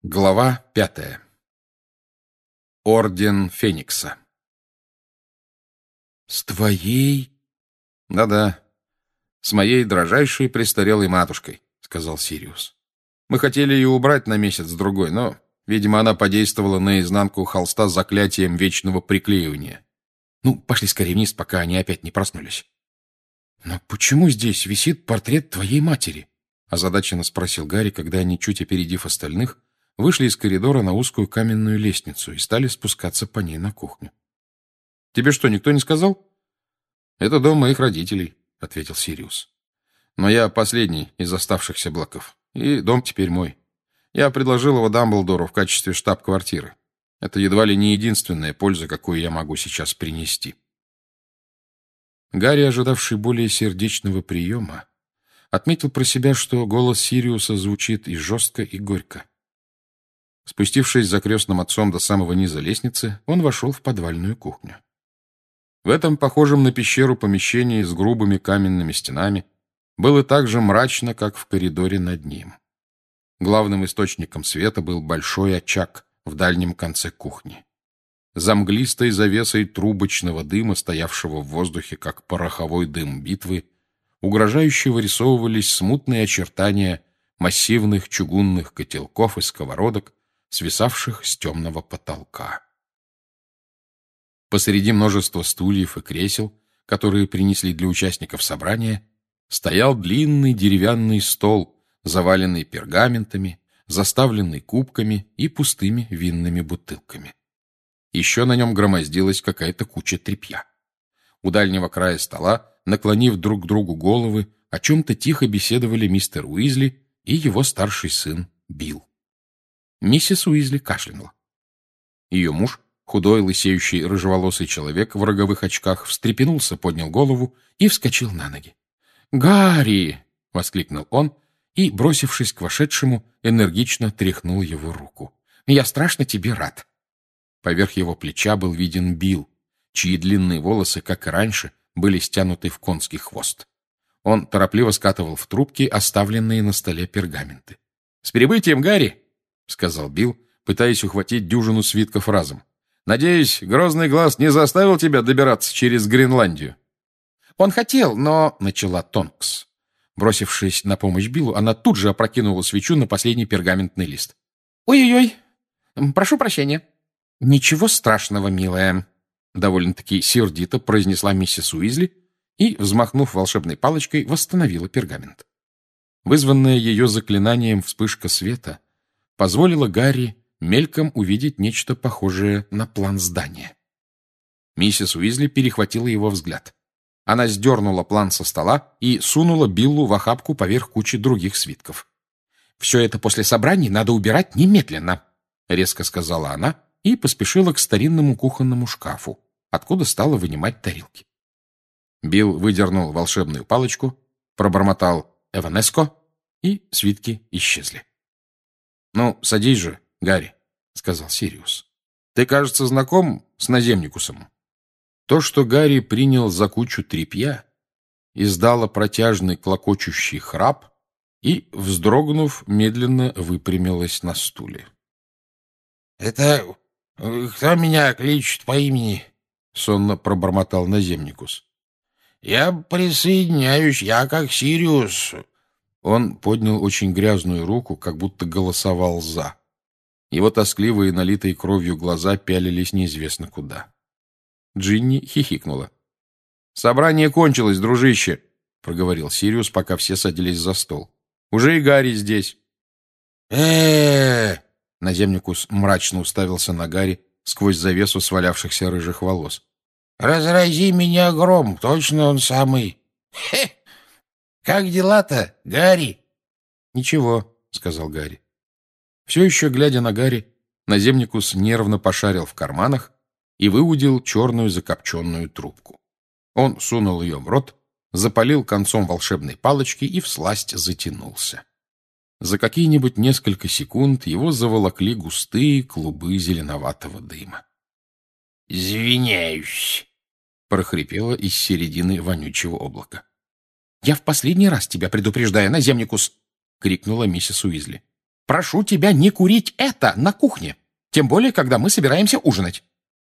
Глава 5. Орден Феникса. «С твоей?» «Да-да, с моей дрожайшей престарелой матушкой», — сказал Сириус. «Мы хотели ее убрать на месяц-другой, но, видимо, она подействовала на изнанку холста заклятием вечного приклеивания. Ну, пошли скорее вниз, пока они опять не проснулись». «Но почему здесь висит портрет твоей матери?» — озадаченно спросил Гарри, когда они, чуть опередив остальных, вышли из коридора на узкую каменную лестницу и стали спускаться по ней на кухню. «Тебе что, никто не сказал?» «Это дом моих родителей», — ответил Сириус. «Но я последний из оставшихся Блэков, и дом теперь мой. Я предложил его Дамблдору в качестве штаб-квартиры. Это едва ли не единственная польза, какую я могу сейчас принести». Гарри, ожидавший более сердечного приема, отметил про себя, что голос Сириуса звучит и жестко, и горько. Спустившись за крестным отцом до самого низа лестницы, он вошел в подвальную кухню. В этом похожем на пещеру помещении с грубыми каменными стенами было так же мрачно, как в коридоре над ним. Главным источником света был большой очаг в дальнем конце кухни. За мглистой завесой трубочного дыма, стоявшего в воздухе, как пороховой дым битвы, угрожающе вырисовывались смутные очертания массивных чугунных котелков и сковородок, свисавших с темного потолка. Посреди множества стульев и кресел, которые принесли для участников собрания, стоял длинный деревянный стол, заваленный пергаментами, заставленный кубками и пустыми винными бутылками. Еще на нем громоздилась какая-то куча тряпья. У дальнего края стола, наклонив друг к другу головы, о чем-то тихо беседовали мистер Уизли и его старший сын Билл. Миссис Уизли кашлянула. Ее муж, худой, лысеющий, рыжеволосый человек в роговых очках, встрепенулся, поднял голову и вскочил на ноги. «Гарри!» — воскликнул он и, бросившись к вошедшему, энергично тряхнул его руку. «Я страшно тебе рад». Поверх его плеча был виден Билл, чьи длинные волосы, как и раньше, были стянуты в конский хвост. Он торопливо скатывал в трубки оставленные на столе пергаменты. «С прибытием, Гарри!» — сказал Билл, пытаясь ухватить дюжину свитков разом. «Надеюсь, Грозный Глаз не заставил тебя добираться через Гренландию?» «Он хотел, но...» — начала Тонкс. Бросившись на помощь Биллу, она тут же опрокинула свечу на последний пергаментный лист. «Ой-ой-ой! Прошу прощения!» «Ничего страшного, милая!» — довольно-таки сердито произнесла миссис Уизли и, взмахнув волшебной палочкой, восстановила пергамент. Вызванная ее заклинанием вспышка света позволила Гарри мельком увидеть нечто похожее на план здания. Миссис Уизли перехватила его взгляд. Она сдернула план со стола и сунула Биллу в охапку поверх кучи других свитков. «Все это после собраний надо убирать немедленно», — резко сказала она и поспешила к старинному кухонному шкафу, откуда стала вынимать тарелки. Билл выдернул волшебную палочку, пробормотал «Эванеско», и свитки исчезли. «Ну, садись же, Гарри», — сказал Сириус. «Ты, кажется, знаком с Наземникусом». То, что Гарри принял за кучу тряпья, издало протяжный клокочущий храп и, вздрогнув, медленно выпрямилась на стуле. «Это кто меня кличет по имени?» — сонно пробормотал Наземникус. «Я присоединяюсь, я как Сириус». Он поднял очень грязную руку, как будто голосовал «за». Его тоскливые, налитые кровью глаза пялились неизвестно куда. Джинни хихикнула. «Собрание кончилось, дружище», — проговорил Сириус, пока все садились за стол. «Уже и Гарри здесь». Наземникус мрачно уставился на Гарри сквозь завесу свалявшихся рыжих волос. «Разрази меня гром, точно он самый. Хе! Как дела-то, Гарри?» «Ничего», — сказал Гарри. Все еще, глядя на Гарри, Наземникус нервно пошарил в карманах и выудил черную закопченную трубку. Он сунул ее в рот, запалил концом волшебной палочки и всласть затянулся. За какие-нибудь несколько секунд его заволокли густые клубы зеленоватого дыма. «Извиняюсь», — прохрипело из середины вонючего облака. «Я в последний раз тебя предупреждаю, Наземникус!» — крикнула миссис Уизли. Прошу тебя не курить это на кухне, тем более, когда мы собираемся ужинать».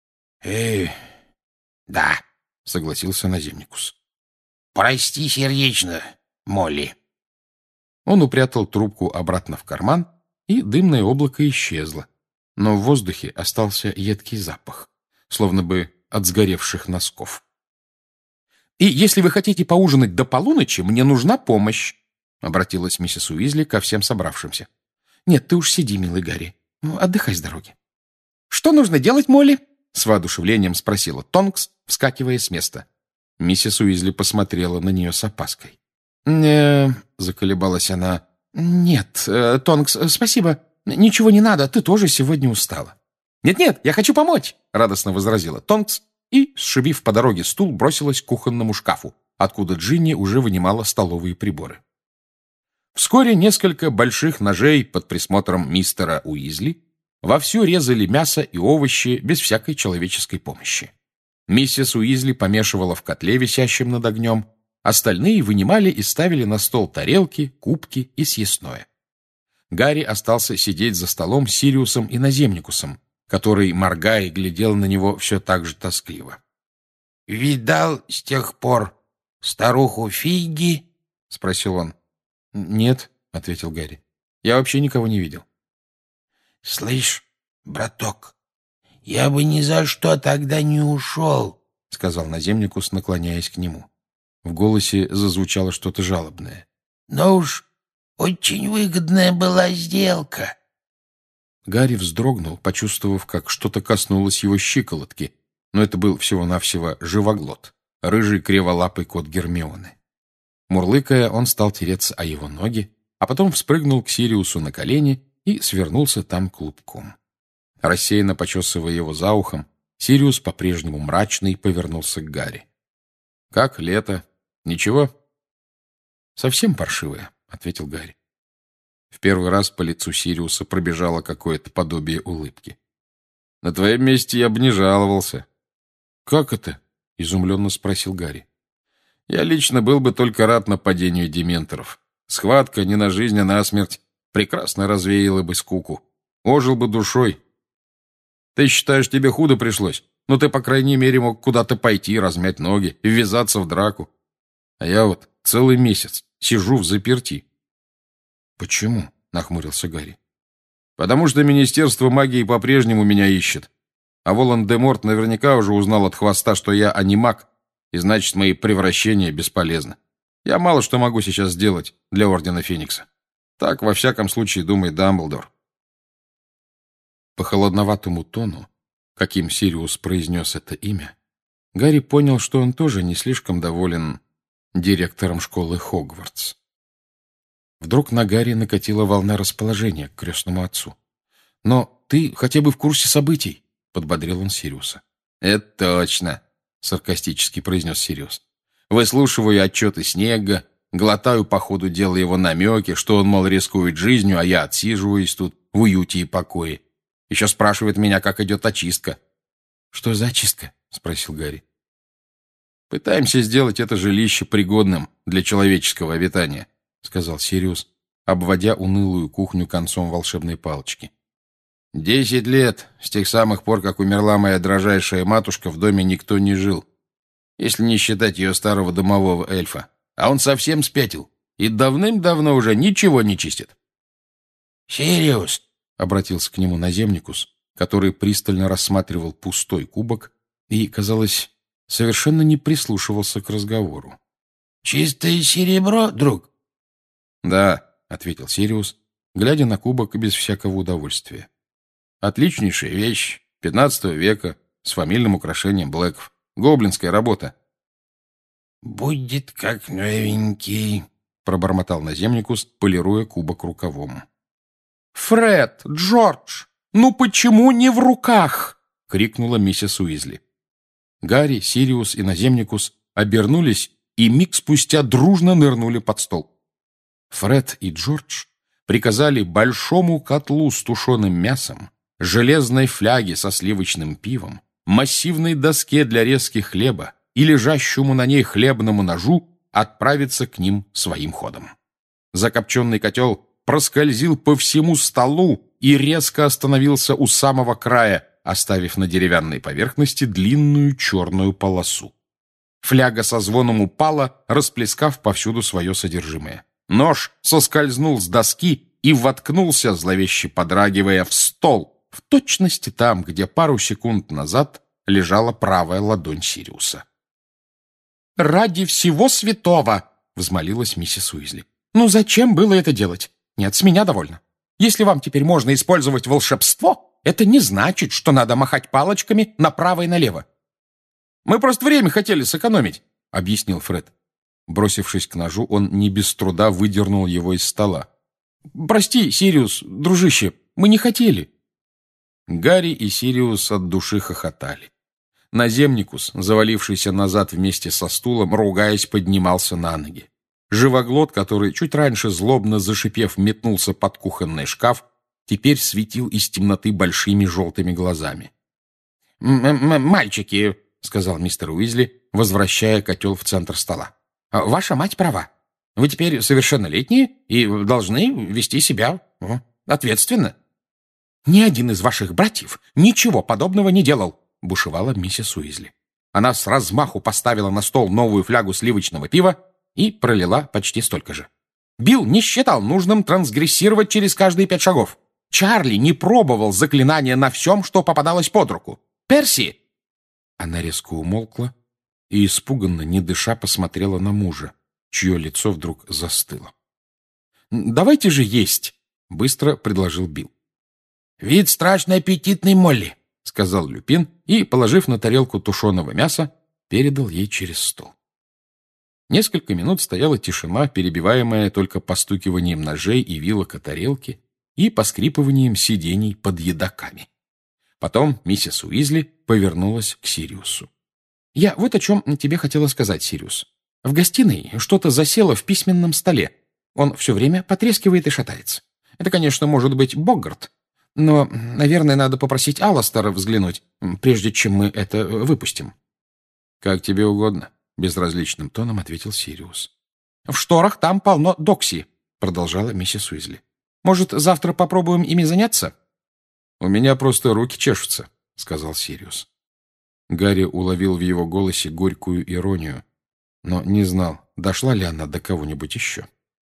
Да, — согласился Наземникус. прости сердечно, Молли. Он упрятал трубку обратно в карман, и дымное облако исчезло. Но в воздухе остался едкий запах, словно бы от сгоревших носков. «И если вы хотите поужинать до полуночи, мне нужна помощь», — обратилась миссис Уизли ко всем собравшимся. «Нет, ты уж сиди, милый Гарри. Отдыхай с дороги». «Что нужно делать, Молли?» — с воодушевлением спросила Тонкс, вскакивая с места. Миссис Уизли посмотрела на нее с опаской. Заколебалась она. «Нет, Тонкс, спасибо. Ничего не надо, ты тоже сегодня устала». «Нет-нет, я хочу помочь», — радостно возразила Тонкс и, сшибив по дороге стул, бросилась к кухонному шкафу, откуда Джинни уже вынимала столовые приборы. Вскоре несколько больших ножей под присмотром мистера Уизли вовсю резали мясо и овощи без всякой человеческой помощи. Миссис Уизли помешивала в котле, висящем над огнем, остальные вынимали и ставили на стол тарелки, кубки и съестное. Гарри остался сидеть за столом с Сириусом и Наземникусом, который, моргая, глядел на него все так же тоскливо. «Видал с тех пор старуху Фигги?» — спросил он. «Нет», — ответил Гарри. «Я вообще никого не видел». «Слышь, браток, я бы ни за что тогда не ушел», — сказал Наземникус, наклоняясь к нему. В голосе зазвучало что-то жалобное. «Но уж очень выгодная была сделка». Гарри вздрогнул, почувствовав, как что-то коснулось его щиколотки, но это был всего-навсего живоглот, рыжий криволапый кот Гермионы. Мурлыкая, он стал тереться о его ноги, а потом вспрыгнул к Сириусу на колени и свернулся там клубком. Рассеянно почесывая его за ухом, Сириус, по-прежнему мрачный, повернулся к Гарри. «Как лето? Ничего?» «Совсем паршивое», — ответил Гарри. В первый раз по лицу Сириуса пробежало какое-то подобие улыбки. «На твоем месте я бы не жаловался». «Как это?» — изумленно спросил Гарри. «Я лично был бы только рад нападению дементоров. Схватка не на жизнь, а на смерть прекрасно развеяла бы скуку. Ожил бы душой. Ты считаешь, тебе худо пришлось? Но ты, по крайней мере, мог куда-то пойти, размять ноги и ввязаться в драку. А я вот целый месяц сижу взаперти». «Почему?» — нахмурился Гарри. «Потому что Министерство магии по-прежнему меня ищет. А Волан-де-Морт наверняка уже узнал от хвоста, что я анимаг, и значит, мои превращения бесполезны. Я мало что могу сейчас сделать для Ордена Феникса. Так, во всяком случае, думает Дамблдор». По холодноватому тону, каким Сириус произнес это имя, Гарри понял, что он тоже не слишком доволен директором школы Хогвартс. Вдруг на Гарри накатила волна расположения к крестному отцу. «Но ты хотя бы в курсе событий», — подбодрил он Сириуса. «Это точно», — саркастически произнес Сириус. «Выслушиваю отчеты Снегга, глотаю по ходу дела его намеки, что он, мол, рискует жизнью, а я отсиживаюсь тут в уюте и покое. Еще спрашивает меня, как идет очистка». «Что за очистка?» — спросил Гарри. «Пытаемся сделать это жилище пригодным для человеческого обитания», — сказал Сириус, обводя унылую кухню концом волшебной палочки. 10 лет, с тех самых пор, как умерла моя дрожайшая матушка, в доме никто не жил, если не считать ее старого домового эльфа. А он совсем спятил и давным-давно уже ничего не чистит». «Сириус», — обратился к нему Наземникус, который пристально рассматривал пустой кубок и, казалось, совершенно не прислушивался к разговору. «Чистое серебро, друг?» «Да», — ответил Сириус, глядя на кубок без всякого удовольствия. «Отличнейшая вещь, 15 века, с фамильным украшением Блэков. Гоблинская работа». «Будет как новенький», — пробормотал Наземникус, полируя кубок рукавом. «Фред, Джордж, ну почему не в руках?» — крикнула миссис Уизли. Гарри, Сириус и Наземникус обернулись и миг спустя дружно нырнули под стол. Фред и Джордж приказали большому котлу с тушеным мясом, железной фляге со сливочным пивом, массивной доске для резки хлеба и лежащему на ней хлебному ножу отправиться к ним своим ходом. Закопченный котел проскользил по всему столу и резко остановился у самого края, оставив на деревянной поверхности длинную черную полосу. Фляга со звоном упала, расплескав повсюду свое содержимое. Нож соскользнул с доски и воткнулся, зловеще подрагивая, в стол, в точности там, где пару секунд назад лежала правая ладонь Сириуса. «Ради всего святого!» — взмолилась миссис Уизли. «Ну зачем было это делать? Нет, с меня довольно. Если вам теперь можно использовать волшебство, это не значит, что надо махать палочками направо и налево». «Мы просто время хотели сэкономить», — объяснил Фред. Бросившись к ножу, он не без труда выдернул его из стола. «Прости, Сириус, дружище, мы не хотели». Гарри и Сириус от души хохотали. Наземникус, завалившийся назад вместе со стулом, ругаясь, поднимался на ноги. Живоглот, который чуть раньше, злобно зашипев, метнулся под кухонный шкаф, теперь светил из темноты большими желтыми глазами. «Мальчики», — сказал мистер Уизли, возвращая котел в центр стола, — «ваша мать права. Вы теперь совершеннолетние и должны вести себя ответственно». «Ни один из ваших братьев ничего подобного не делал», — бушевала миссис Уизли. Она с размаху поставила на стол новую флягу сливочного пива и пролила почти столько же. «Билл не считал нужным трансгрессировать через каждые 5 шагов. Чарли не пробовал заклинания на всем, что попадалось под руку. Перси!» Она резко умолкла и, испуганно, не дыша, посмотрела на мужа, чье лицо вдруг застыло. «Давайте же есть», — быстро предложил Билл. «Вид страшно аппетитный, Молли», — сказал Люпин и, положив на тарелку тушеного мяса, передал ей через стол. Несколько минут стояла тишина, перебиваемая только постукиванием ножей и вилок о тарелки и поскрипыванием сидений под едоками. Потом миссис Уизли повернулась к Сириусу. «Я вот о чем тебе хотела сказать, Сириус. В гостиной что-то засело в письменном столе. Он все время потрескивает и шатается. Это, конечно, может быть Боггарт, но, наверное, надо попросить Алластера взглянуть, прежде чем мы это выпустим». «Как тебе угодно», — безразличным тоном ответил Сириус. «В шторах там полно докси», — продолжала миссис Уизли. «Может, завтра попробуем ими заняться?» «У меня просто руки чешутся», — сказал Сириус. Гарри уловил в его голосе горькую иронию, но не знал, дошла ли она до кого-нибудь еще.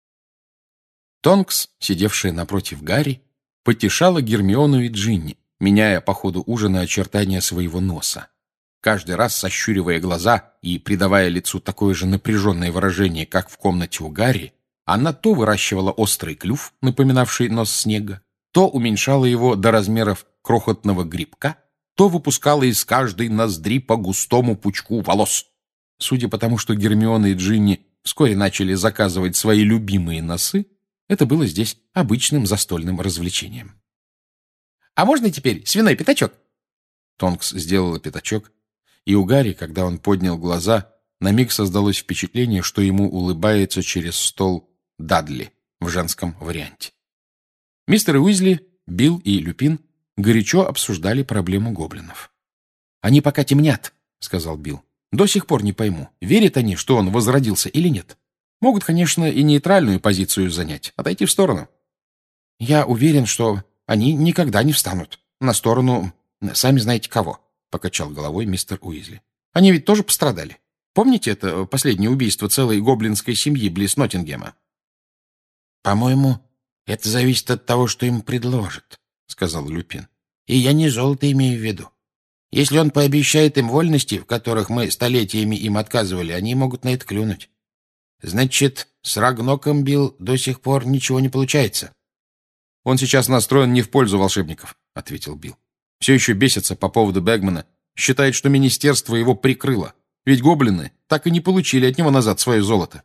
Тонкс, сидевшая напротив Гарри, потешала Гермиону и Джинни, меняя по ходу ужина очертания своего носа. Каждый раз сощуривая глаза и придавая лицу такое же напряженное выражение, как в комнате у Гарри, она то выращивала острый клюв, напоминавший нос снега, то уменьшала его до размеров крохотного грибка, то выпускала из каждой ноздри по густому пучку волос. Судя по тому, что Гермиона и Джинни вскоре начали заказывать свои любимые носы, это было здесь обычным застольным развлечением. «А можно теперь свиной пятачок?» Тонкс сделала пятачок, и у Гарри, когда он поднял глаза, на миг создалось впечатление, что ему улыбается через стол Дадли в женском варианте. Мистер Уизли, Билл и Люпин горячо обсуждали проблему гоблинов. «Они пока темнят», — сказал Билл. «До сих пор не пойму, верят они, что он возродился или нет. Могут, конечно, и нейтральную позицию занять, отойти в сторону. Я уверен, что они никогда не встанут на сторону, сами знаете кого», — покачал головой мистер Уизли. «Они ведь тоже пострадали. Помните это последнее убийство целой гоблинской семьи близ Ноттингема?» «По-моему, это зависит от того, что им предложат», — сказал Люпин. «И я не золото имею в виду. Если он пообещает им вольности, в которых мы столетиями им отказывали, они могут на это клюнуть. Значит, с Рагноком, Билл, до сих пор ничего не получается». «Он сейчас настроен не в пользу волшебников», — ответил Билл. «Все еще бесится по поводу Бэгмана, считает, что министерство его прикрыло, ведь гоблины так и не получили от него назад свое золото».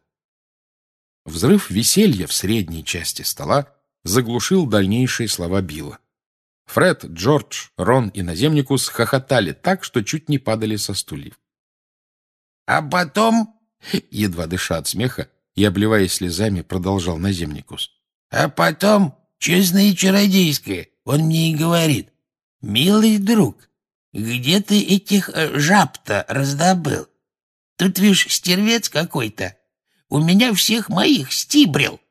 Взрыв веселья в средней части стола заглушил дальнейшие слова Билла. Фред, Джордж, Рон и Наземникус хохотали так, что чуть не падали со стульев. «А потом...» — едва дыша от смеха и обливаясь слезами, продолжал Наземникус. «А потом, честное и чародейское, он мне и говорит: милый друг, где ты этих жаб-то раздобыл? Тут, видишь, стервец какой-то. У меня всех моих стибрил.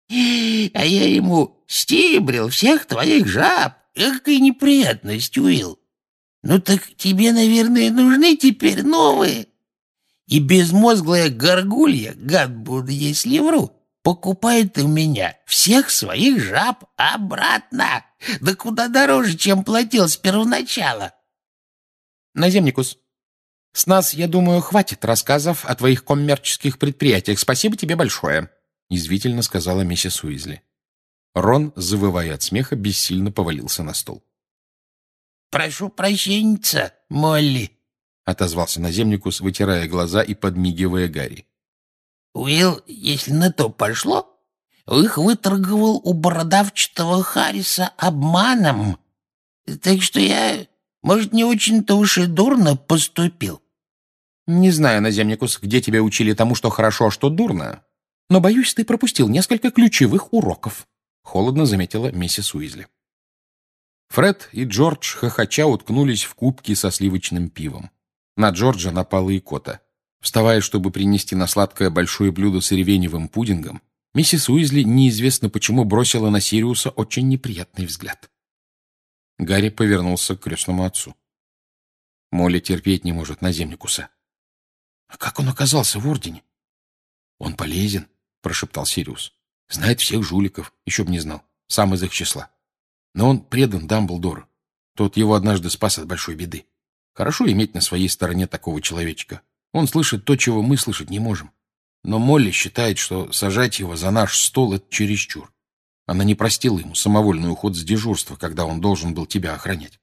А я ему: стибрил всех твоих жаб. Какая неприятность, Уилл. Ну так тебе, наверное, нужны теперь новые. И безмозглая горгулья, гад буду, если вру, покупает у меня всех своих жаб обратно. Да куда дороже, чем платил с первоначала. Наземникус, с нас, я думаю, хватит рассказов о твоих коммерческих предприятиях. Спасибо тебе большое, язвительно сказала миссис Уизли. Рон, завывая от смеха, бессильно повалился на стол. «Прошу прощения, Молли», — отозвался наземникус, вытирая глаза и подмигивая Гарри. «Уилл, если на то пошло, их выторговал у бородавчатого Харриса обманом. Так что я, может, не очень-то уж и дурно поступил». «Не знаю, наземникус, где тебя учили тому, что хорошо, а что дурно, но, боюсь, ты пропустил несколько ключевых уроков», — холодно заметила миссис Уизли. Фред и Джордж хохоча уткнулись в кубки со сливочным пивом. На Джорджа напала икота. Вставая, чтобы принести на сладкое большое блюдо с ревеневым пудингом, миссис Уизли неизвестно почему бросила на Сириуса очень неприятный взгляд. Гарри повернулся к крестному отцу. Молли терпеть не может наземникуса. «А как он оказался в Ордене?» «Он полезен», — прошептал Сириус. «Знает всех жуликов, еще б не знал, сам из их числа. Но он предан Дамблдору. Тот его однажды спас от большой беды. Хорошо иметь на своей стороне такого человечка. Он слышит то, чего мы слышать не можем. Но Молли считает, что сажать его за наш стол — это чересчур. Она не простила ему самовольный уход с дежурства, когда он должен был тебя охранять».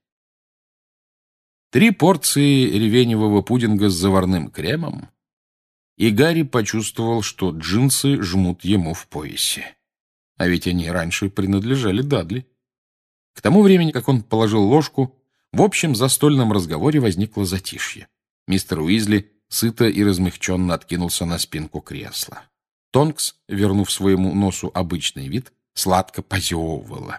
3 порции ревеневого пудинга с заварным кремом, и Гарри почувствовал, что джинсы жмут ему в поясе. А ведь они раньше принадлежали Дадли. К тому времени, как он положил ложку, в общем застольном разговоре возникло затишье. Мистер Уизли сыто и размягченно откинулся на спинку кресла. Тонкс, вернув своему носу обычный вид, сладко позевывала.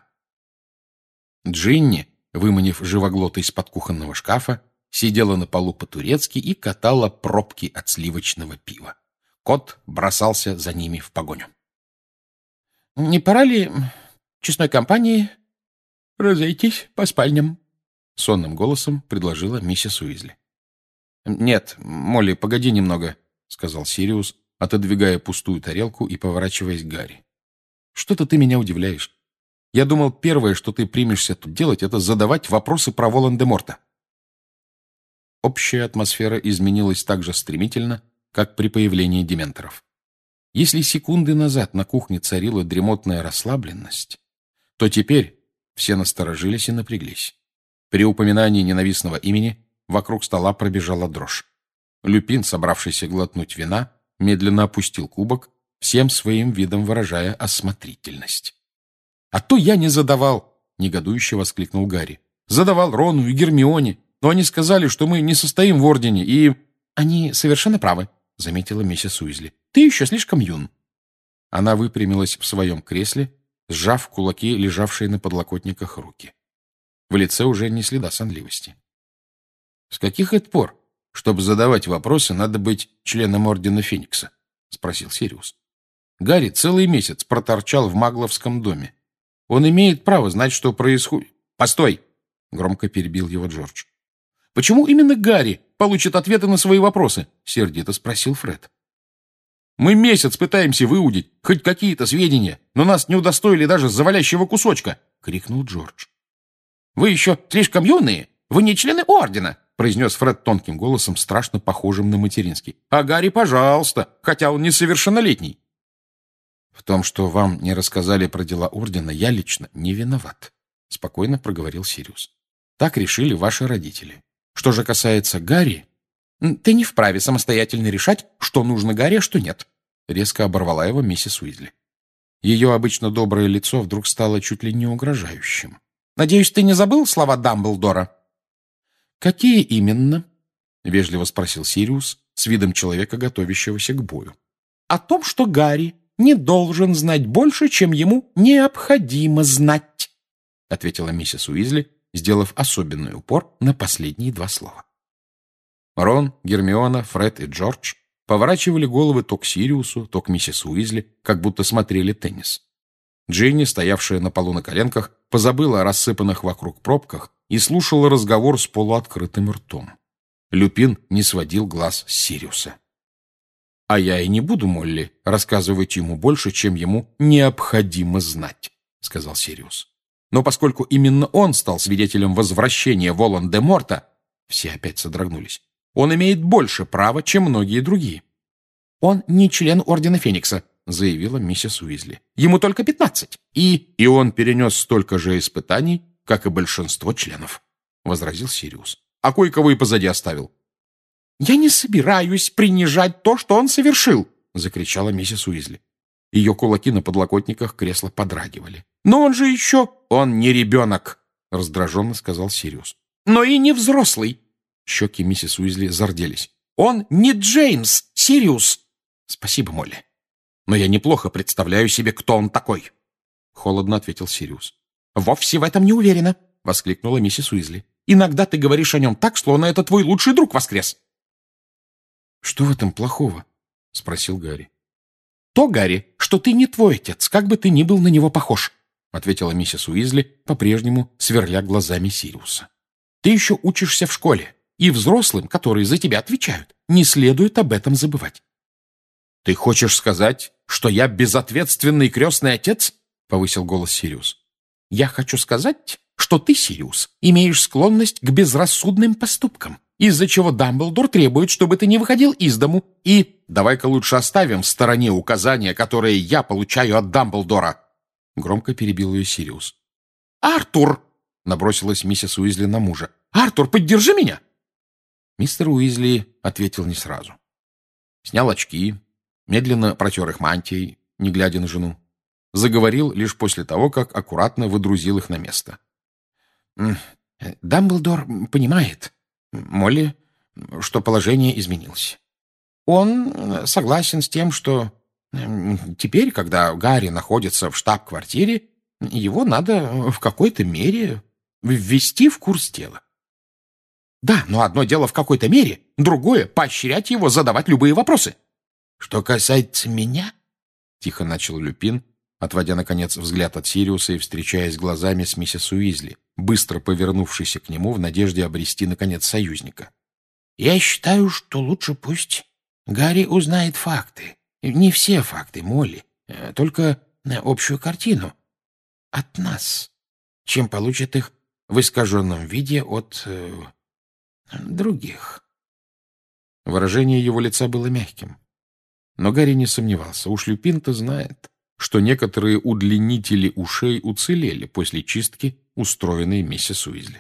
Джинни, выманив живоглота из-под кухонного шкафа, сидела на полу по-турецки и катала пробки от сливочного пива. Кот бросался за ними в погоню. «Не пора ли честной компании разойтись по спальням?» — сонным голосом предложила миссис Уизли. «Нет, Молли, погоди немного», — сказал Сириус, отодвигая пустую тарелку и поворачиваясь к Гарри. «Что-то ты меня удивляешь. Я думал, первое, что ты примешься тут делать, это задавать вопросы про Волан-де-Морта». Общая атмосфера изменилась так же стремительно, как при появлении дементоров. Если секунды назад на кухне царила дремотная расслабленность, то теперь все насторожились и напряглись. При упоминании ненавистного имени вокруг стола пробежала дрожь. Люпин, собравшийся глотнуть вина, медленно опустил кубок, всем своим видом выражая осмотрительность. «А то я не задавал!» — негодующе воскликнул Гарри. «Задавал Рону и Гермионе, но они сказали, что мы не состоим в Ордене, и...» «Они совершенно правы», — заметила миссис Уизли. «Ты еще слишком юн». Она выпрямилась в своем кресле, сжав в кулаки лежавшие на подлокотниках руки. В лице уже не следа сонливости. «С каких это пор, чтобы задавать вопросы, надо быть членом Ордена Феникса?» — спросил Сириус. «Гарри целый месяц проторчал в Магловском доме. Он имеет право знать, что происходит...» «Постой!» — громко перебил его Джордж. «Почему именно Гарри получит ответы на свои вопросы?» — сердито спросил Фред. «Мы месяц пытаемся выудить хоть какие-то сведения, но нас не удостоили даже завалящего кусочка!» — крикнул Джордж. «Вы еще слишком юные! Вы не члены Ордена!» — произнес Фред тонким голосом, страшно похожим на материнский. «А Гарри, пожалуйста, хотя он несовершеннолетний!» «В том, что вам не рассказали про дела Ордена, я лично не виноват», — спокойно проговорил Сириус. «Так решили ваши родители. Что же касается Гарри, ты не вправе самостоятельно решать, что нужно Гарри, а что нет», — резко оборвала его миссис Уизли. Ее обычно доброе лицо вдруг стало чуть ли не угрожающим. «Надеюсь, ты не забыл слова Дамблдора?» «Какие именно?» — вежливо спросил Сириус с видом человека, готовящегося к бою. «О том, что Гарри не должен знать больше, чем ему необходимо знать», — ответила миссис Уизли, сделав особенный упор на последние 2 слова. Рон, Гермиона, Фред и Джордж поворачивали головы то к Сириусу, то к миссис Уизли, как будто смотрели теннис. Джинни, стоявшая на полу на коленках, позабыла о рассыпанных вокруг пробках и слушала разговор с полуоткрытым ртом. Люпин не сводил глаз с Сириуса. «А я и не буду, Молли, рассказывать ему больше, чем ему необходимо знать», — сказал Сириус. «Но поскольку именно он стал свидетелем возвращения Волан-де-Морта», все опять содрогнулись, «он имеет больше права, чем многие другие». «Он не член Ордена Феникса», — заявила миссис Уизли. «Ему только 15. И он перенес столько же испытаний, как и большинство членов», — возразил Сириус. «А кое-кого и позади оставил». «Я не собираюсь принижать то, что он совершил», — закричала миссис Уизли. Ее кулаки на подлокотниках кресла подрагивали. «Но он же еще...» «Он не ребенок», — раздраженно сказал Сириус. «Но и не взрослый». Щеки миссис Уизли зарделись. «Он не Джеймс, Сириус». «Спасибо, Молли. Но я неплохо представляю себе, кто он такой», — холодно ответил Сириус. «Вовсе в этом не уверена», — воскликнула миссис Уизли. «Иногда ты говоришь о нем так, словно это твой лучший друг воскрес». «Что в этом плохого?» — спросил Гарри. «То, Гарри, что ты не твой отец, как бы ты ни был на него похож», — ответила миссис Уизли, по-прежнему сверля глазами Сириуса. «Ты еще учишься в школе, и взрослым, которые за тебя отвечают, не следует об этом забывать». «Ты хочешь сказать, что я безответственный крестный отец?» — повысил голос Сириус. «Я хочу сказать, что ты, Сириус, имеешь склонность к безрассудным поступкам, из-за чего Дамблдор требует, чтобы ты не выходил из дому, и... Давай-ка лучше оставим в стороне указания, которые я получаю от Дамблдора!» Громко перебил ее Сириус. «Артур!» — набросилась миссис Уизли на мужа. «Артур, поддержи меня!» Мистер Уизли ответил не сразу. Снял очки, медленно протер их мантией, не глядя на жену. Заговорил лишь после того, как аккуратно выдрузил их на место. «Дамблдор понимает, Молли, что положение изменилось. Он согласен с тем, что теперь, когда Гарри находится в штаб-квартире, его надо в какой-то мере ввести в курс дела. Да, но одно дело в какой-то мере, другое — поощрять его задавать любые вопросы». «Что касается меня, — тихо начал Люпин, отводя, наконец, взгляд от Сириуса и встречаясь глазами с миссис Уизли, быстро повернувшейся к нему в надежде обрести, наконец, союзника. — Я считаю, что лучше пусть Гарри узнает факты. Не все факты, Молли, только общую картину. От нас, чем получит их в искаженном виде от других. Выражение его лица было мягким. Но Гарри не сомневался. Уж Люпин-то знает, что некоторые удлинители ушей уцелели после чистки, устроенной миссис Уизли.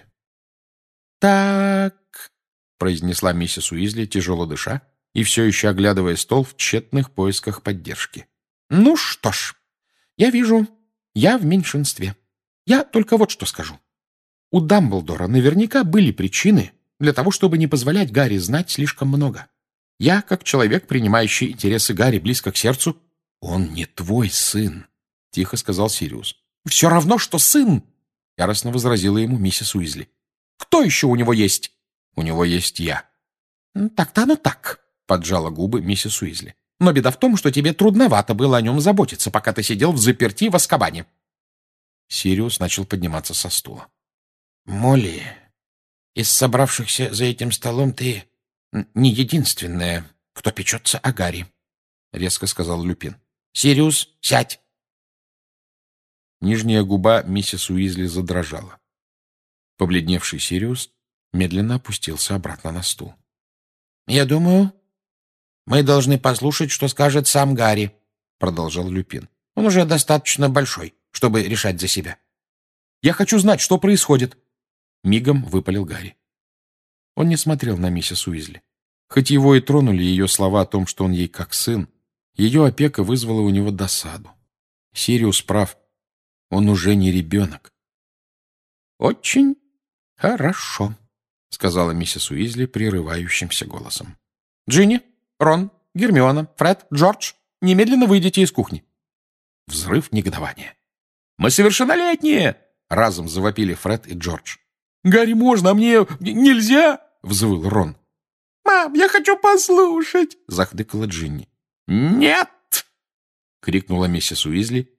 «Так», — произнесла миссис Уизли, тяжело дыша, и все еще оглядывая стол в тщетных поисках поддержки. «Ну что ж, я вижу, я в меньшинстве. Я только вот что скажу. У Дамблдора наверняка были причины для того, чтобы не позволять Гарри знать слишком много. Я, как человек, принимающий интересы Гарри близко к сердцу...» «Он не твой сын», — тихо сказал Сириус. «Все равно, что сын», — яростно возразила ему миссис Уизли. «Кто еще у него есть?» «У него есть я». «Так-то оно так», — поджала губы миссис Уизли. «Но беда в том, что тебе трудновато было о нем заботиться, пока ты сидел взаперти в Азкабане». Сириус начал подниматься со стула. «Молли, из собравшихся за этим столом ты не единственная, кто печется о Гарри», — резко сказал Люпин. «Сириус, сядь!» Нижняя губа миссис Уизли задрожала. Побледневший Сириус медленно опустился обратно на стул. «Я думаю, мы должны послушать, что скажет сам Гарри», — продолжал Люпин. «Он уже достаточно большой, чтобы решать за себя». «Я хочу знать, что происходит», — мигом выпалил Гарри. Он не смотрел на миссис Уизли. Хоть его и тронули ее слова о том, что он ей как сын, ее опека вызвала у него досаду. Сириус прав. Он уже не ребенок. «Очень хорошо», — сказала миссис Уизли прерывающимся голосом. «Джинни, Рон, Гермиона, Фред, Джордж, немедленно выйдите из кухни». Взрыв негодования. «Мы совершеннолетние!» — разом завопили Фред и Джордж. «Гарри, можно, а мне нельзя!» — взвыл Рон. «Мам, я хочу послушать!» — захныкала Джинни. «Нет!» — крикнула миссис Уизли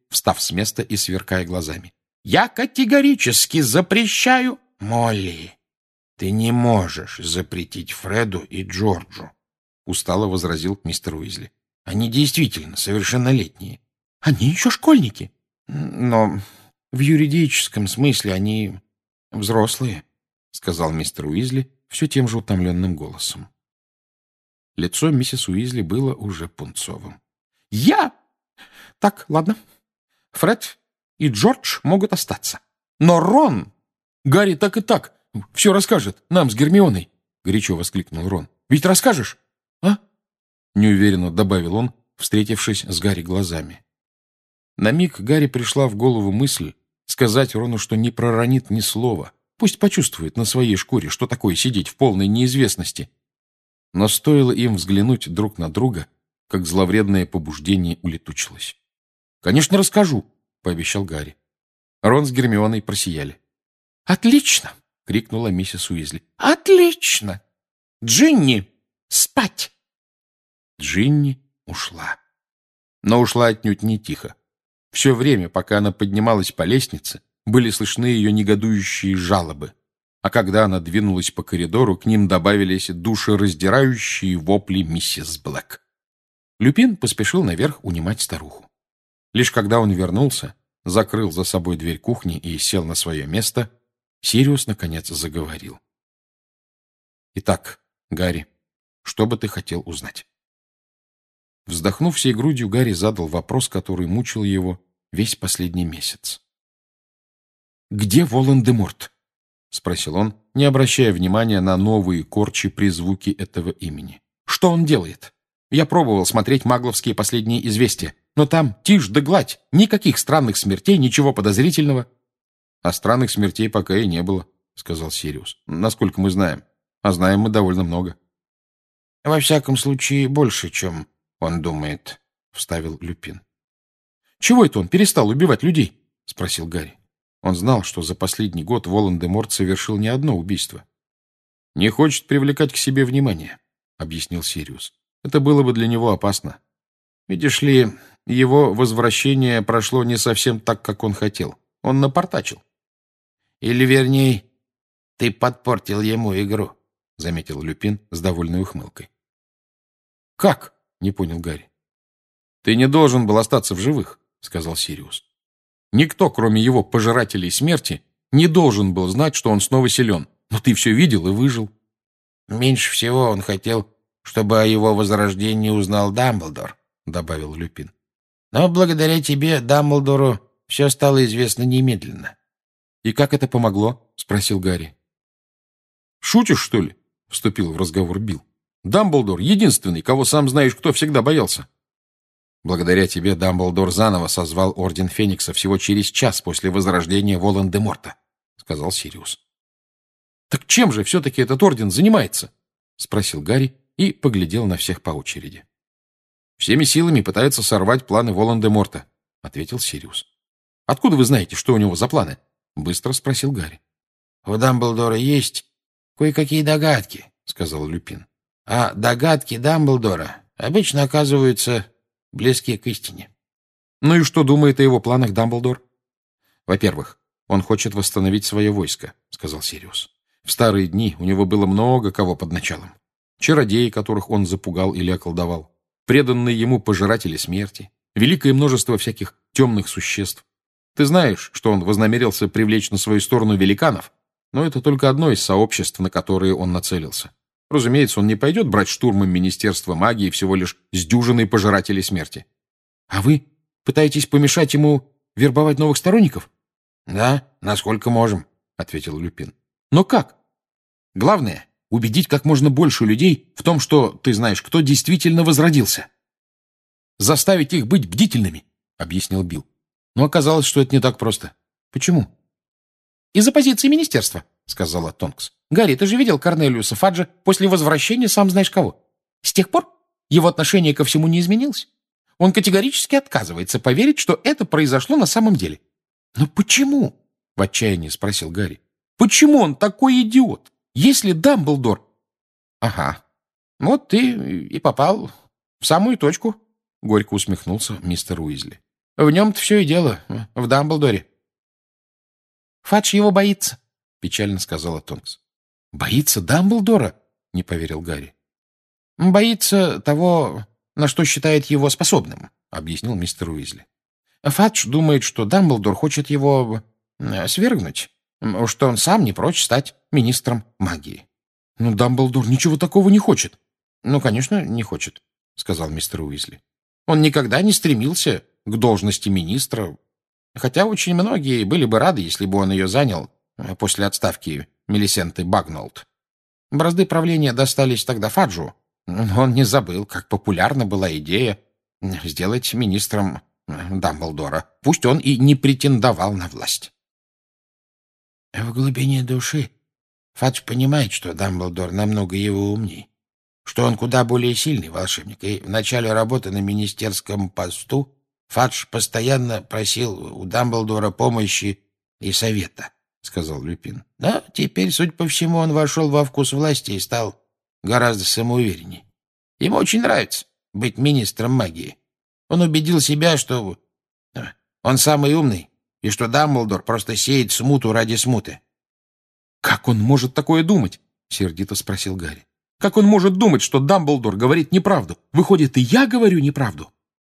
встав с места и сверкая глазами. «Я категорически запрещаю...» «Молли, ты не можешь запретить Фреду и Джорджу», — устало возразил мистер Уизли. «Они действительно совершеннолетние». «Они еще школьники». «Но в юридическом смысле они взрослые», — сказал мистер Уизли все тем же утомленным голосом. Лицо миссис Уизли было уже пунцовым. Так, ладно. Фред и Джордж могут остаться. Но Рон... Гарри так и так все расскажет нам с Гермионой, — горячо воскликнул Рон. Ведь расскажешь, а? Неуверенно добавил он, встретившись с Гарри глазами. На миг Гарри пришла в голову мысль сказать Рону, что не проронит ни слова, пусть почувствует на своей шкуре, что такое сидеть в полной неизвестности. Но стоило им взглянуть друг на друга, как зловредное побуждение улетучилось. «Конечно, расскажу», — пообещал Гарри. Рон с Гермионой просияли. «Отлично!» — крикнула миссис Уизли. «Отлично! Джинни, спать!» Джинни ушла. Но ушла отнюдь не тихо. Все время, пока она поднималась по лестнице, были слышны ее негодующие жалобы. А когда она двинулась по коридору, к ним добавились душераздирающие вопли миссис Блэк. Люпин поспешил наверх унимать старуху. Лишь когда он вернулся, закрыл за собой дверь кухни и сел на свое место, Сириус, наконец, заговорил. «Итак, Гарри, что бы ты хотел узнать?» Вздохнув всей грудью, Гарри задал вопрос, который мучил его весь последний месяц. «Где Волан-де-Морт?» — спросил он, не обращая внимания на новые корчи при звуке этого имени. «Что он делает? Я пробовал смотреть магловские последние известия, но там тишь да гладь, никаких странных смертей, ничего подозрительного». «А странных смертей пока и не было», — сказал Сириус, — «насколько мы знаем. А знаем мы довольно много». «Во всяком случае, больше, чем он думает», — вставил Люпин. «Чего это он перестал убивать людей?» — спросил Гарри. Он знал, что за последний год Волан-де-Морт совершил не одно убийство. «Не хочет привлекать к себе внимание», — объяснил Сириус. «Это было бы для него опасно. Видишь ли, его возвращение прошло не совсем так, как он хотел. Он напортачил». «Или, вернее, ты подпортил ему игру», — заметил Люпин с довольной ухмылкой. «Как?» — не понял Гарри. «Ты не должен был остаться в живых», — сказал Сириус. «Никто, кроме его пожирателей смерти, не должен был знать, что он снова силен. Но ты все видел и выжил». «Меньше всего он хотел, чтобы о его возрождении узнал Дамблдор», — добавил Люпин. «Но благодаря тебе Дамблдору все стало известно немедленно». «И как это помогло?» — спросил Гарри. «Шутишь, что ли?» — вступил в разговор Билл. «Дамблдор — единственный, кого сам знаешь, кто всегда боялся». «Благодаря тебе Дамблдор заново созвал Орден Феникса всего через час после возрождения Волан-де-Морта», — сказал Сириус. «Так чем же все-таки этот Орден занимается?» — спросил Гарри и поглядел на всех по очереди. «Всеми силами пытается сорвать планы Волан-де-Морта», — ответил Сириус. «Откуда вы знаете, что у него за планы?» — быстро спросил Гарри. «У Дамблдора есть кое-какие догадки», — сказал Люпин. «А догадки Дамблдора обычно оказываются близки к истине». «Ну и что думает о его планах Дамблдор?» «Во-первых, он хочет восстановить свое войско», — сказал Сириус. «В старые дни у него было много кого под началом. Чародеи, которых он запугал или околдовал, преданные ему пожиратели смерти, великое множество всяких темных существ. Ты знаешь, что он вознамерился привлечь на свою сторону великанов, но это только одно из сообществ, на которые он нацелился. Разумеется, он не пойдет брать штурмом Министерства магии всего лишь с дюжиной пожирателей смерти». «А вы пытаетесь помешать ему вербовать новых сторонников?» «Да, насколько можем», — ответил Люпин. «Но как?» «Главное — убедить как можно больше людей в том, что ты знаешь, кто действительно возродился. Заставить их быть бдительными», — объяснил Билл. Но оказалось, что это не так просто. «Почему?» «Из-за позиции министерства», — сказала Тонкс. «Гарри, ты же видел Корнелиуса Фаджа после возвращения сам знаешь кого. С тех пор его отношение ко всему не изменилось. Он категорически отказывается поверить, что это произошло на самом деле». «Но почему?» — в отчаянии спросил Гарри. «Почему он такой идиот? Если Дамблдор...» «Ага, вот ты и попал в самую точку», — горько усмехнулся мистер Уизли. В нем-то все и дело, в Дамблдоре. Фадж его боится, — печально сказала Тонкс. Боится Дамблдора? Не поверил Гарри. Боится того, на что считает его способным, объяснил мистер Уизли. Фадж думает, что Дамблдор хочет его свергнуть, что он сам не прочь стать министром магии. Но Дамблдор ничего такого не хочет. Ну, конечно, не хочет, сказал мистер Уизли. Он никогда не стремился к должности министра, хотя очень многие были бы рады, если бы он ее занял после отставки Мелисенты Багнолд. Бразды правления достались тогда Фаджу. Он не забыл, как популярна была идея сделать министром Дамблдора. Пусть он и не претендовал на власть. В глубине души Фадж понимает, что Дамблдор намного его умней, что он куда более сильный волшебник, и в начале работы на министерском посту Фадж постоянно просил у Дамблдора помощи и совета, — сказал Люпин. Да, теперь, судя по всему, он вошел во вкус власти и стал гораздо самоуверенней. Ему очень нравится быть министром магии. Он убедил себя, что он самый умный, и что Дамблдор просто сеет смуту ради смуты. — Как он может такое думать? — сердито спросил Гарри. — Как он может думать, что Дамблдор говорит неправду? Выходит, и я говорю неправду?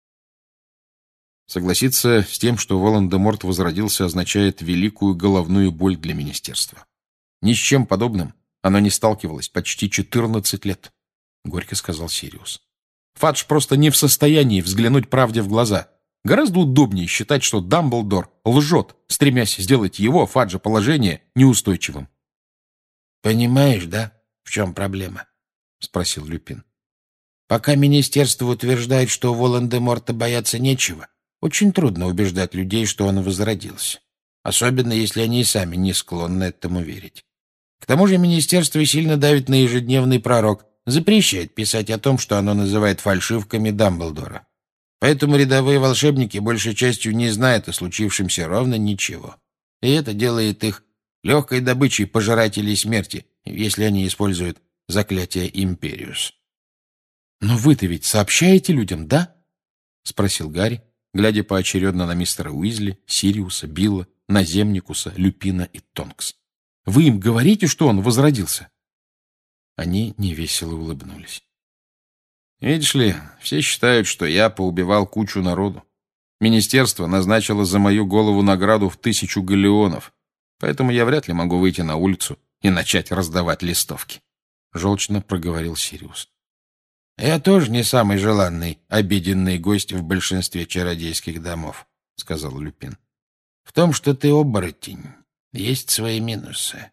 Согласиться с тем, что Волан-де-Морт возродился, означает великую головную боль для министерства. Ни с чем подобным оно не сталкивалось почти 14 лет, — горько сказал Сириус. Фадж просто не в состоянии взглянуть правде в глаза. Гораздо удобнее считать, что Дамблдор лжет, стремясь сделать его, Фаджа, положение неустойчивым. — Понимаешь, да, в чем проблема? — спросил Люпин. — Пока министерство утверждает, что у Волан-де-Морта бояться нечего, очень трудно убеждать людей, что он возродился, особенно если они и сами не склонны этому верить. К тому же министерство сильно давит на ежедневный пророк, запрещает писать о том, что оно называет фальшивками Дамблдора. Поэтому рядовые волшебники большей частью не знают о случившемся ровно ничего. И это делает их легкой добычей пожирателей смерти, если они используют заклятие Империус. — Но вы-то ведь сообщаете людям, да? — спросил Гарри, глядя поочередно на мистера Уизли, Сириуса, Билла, Наземникуса, Люпина и Тонкс. — Вы им говорите, что он возродился? Они невесело улыбнулись. Видишь ли, все считают, что я поубивал кучу народу. Министерство назначило за мою голову награду в 1000 галеонов, поэтому я вряд ли могу выйти на улицу и начать раздавать листовки. Желчно проговорил Сириус. «Я тоже не самый желанный, обиденный гость в большинстве чародейских домов», — сказал Люпин. «В том, что ты оборотень, есть свои минусы».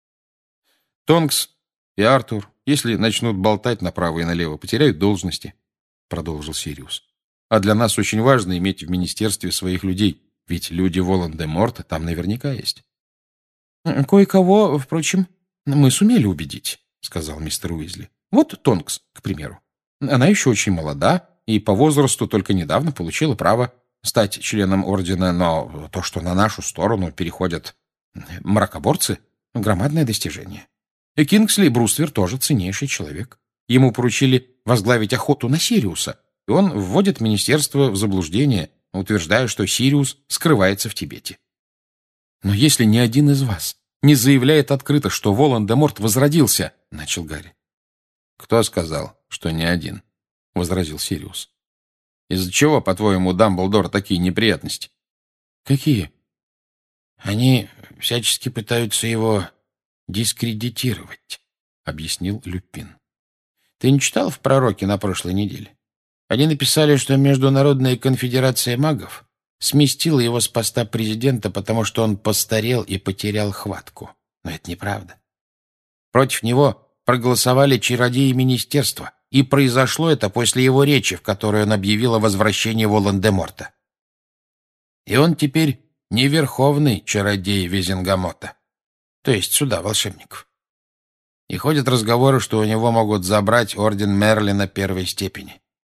Тонкс и Артур, если начнут болтать направо и налево, потеряют должности, — продолжил Сириус. А для нас очень важно иметь в министерстве своих людей, ведь люди Волан-де-Морта там наверняка есть. — Кое-кого, впрочем, мы сумели убедить, — сказал мистер Уизли. — Вот Тонкс, к примеру. Она еще очень молода и по возрасту только недавно получила право стать членом ордена, но то, что на нашу сторону переходят мракоборцы, — громадное достижение. И Кингсли Бруствер тоже ценнейший человек. Ему поручили возглавить охоту на Сириуса, и он вводит министерство в заблуждение, утверждая, что Сириус скрывается в Тибете. Но если ни один из вас не заявляет открыто, что Волан-де-Морт возродился, — начал Гарри. — Кто сказал, что ни один? — возразил Сириус. — Из-за чего, по-твоему, у Дамблдора такие неприятности? — Какие? — Они всячески пытаются его дискредитировать, — объяснил Люпин. — Ты не читал в «Пророке» на прошлой неделе? Они написали, что Международная конфедерация магов сместила его с поста президента, потому что он постарел и потерял хватку. Но это неправда. Против него проголосовали чародеи министерства, и произошло это после его речи, в которой он объявил о возвращении Волан-де-Морта. И он теперь не верховный чародей Визенгамота, то есть суда волшебников. И ходят разговоры, что у него могут забрать орден Мерлина первой степени.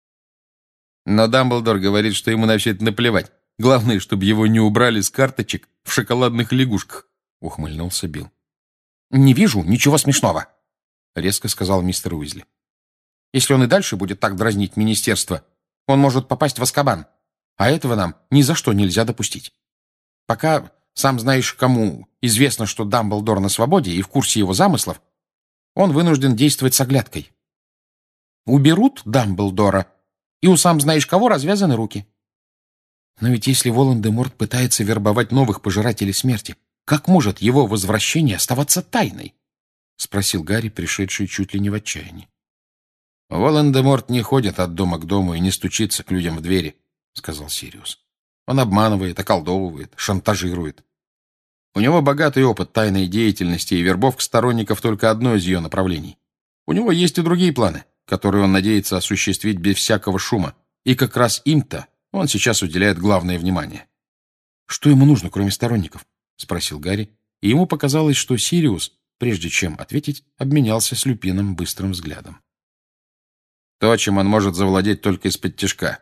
Но Дамблдор говорит, что ему на все это наплевать. Главное, чтобы его не убрали с карточек в шоколадных лягушках, — ухмыльнулся Билл. — Не вижу ничего смешного, — резко сказал мистер Уизли. — Если он и дальше будет так дразнить министерство, он может попасть в Азкабан. А этого нам ни за что нельзя допустить. Пока, сам знаешь, кому известно, что Дамблдор на свободе и в курсе его замыслов, он вынужден действовать с оглядкой. Уберут Дамблдора, и у сам знаешь кого развязаны руки. Но ведь если Волан-де-Морт пытается вербовать новых пожирателей смерти, как может его возвращение оставаться тайной? — спросил Гарри, пришедший чуть ли не в отчаянии. — Волан-де-Морт не ходит от дома к дому и не стучится к людям в двери, — сказал Сириус. Он обманывает, околдовывает, шантажирует. У него богатый опыт тайной деятельности и вербовка сторонников только одно из ее направлений. У него есть и другие планы, которые он надеется осуществить без всякого шума, и как раз им-то он сейчас уделяет главное внимание. — Что ему нужно, кроме сторонников? — спросил Гарри, и ему показалось, что Сириус, прежде чем ответить, обменялся с Люпином быстрым взглядом. То, чем он может завладеть только из-под тишка.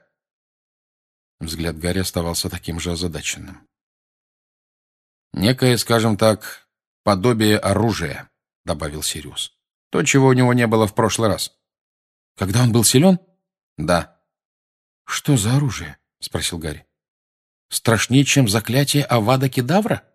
Взгляд Гарри оставался таким же озадаченным. «Некое, скажем так, подобие оружия», — добавил Сириус. «То, чего у него не было в прошлый раз». «Когда он был силен?» «Да». «Что за оружие?» — спросил Гарри. «Страшнее, чем заклятие Авада Кедавра?»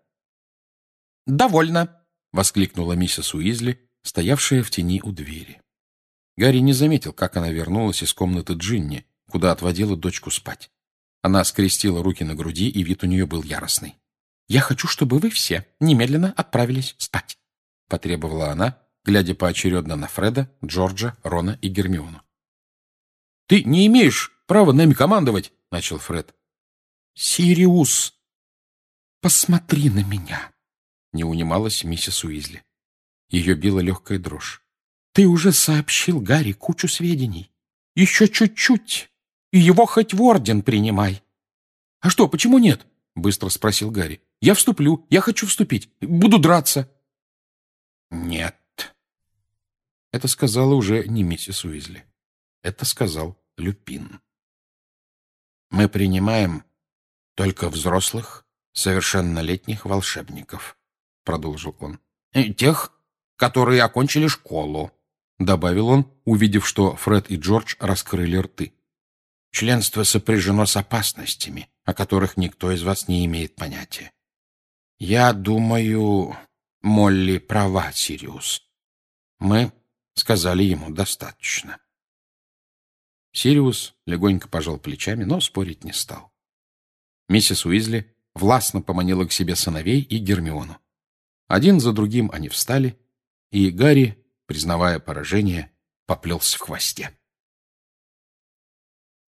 «Довольно», — воскликнула миссис Уизли, стоявшая в тени у двери. Гарри не заметил, как она вернулась из комнаты Джинни, куда отводила дочку спать. Она скрестила руки на груди, и вид у нее был яростный. «Я хочу, чтобы вы все немедленно отправились спать», — потребовала она, глядя поочередно на Фреда, Джорджа, Рона и Гермиону. «Ты не имеешь права нами командовать», — начал Фред. «Сириус, посмотри на меня», — не унималась миссис Уизли. Ее била легкая дрожь. «Ты уже сообщил Гарри кучу сведений. Еще чуть-чуть, и его хоть в орден принимай». «А что, почему нет?» — быстро спросил Гарри. «Я вступлю, я хочу вступить. Буду драться». «Нет». Это сказала уже не миссис Уизли. Это сказал Люпин. «Мы принимаем только взрослых, совершеннолетних волшебников», — продолжил он. «Тех, которые окончили школу», — добавил он, увидев, что Фред и Джордж раскрыли рты. «Членство сопряжено с опасностями, о которых никто из вас не имеет понятия. Я думаю, Молли права, Сириус. Мы сказали ему достаточно». Сириус легонько пожал плечами, но спорить не стал. Миссис Уизли властно поманила к себе сыновей и Гермиону. Один за другим они встали, и Гарри, признавая поражение, поплелся в хвосте.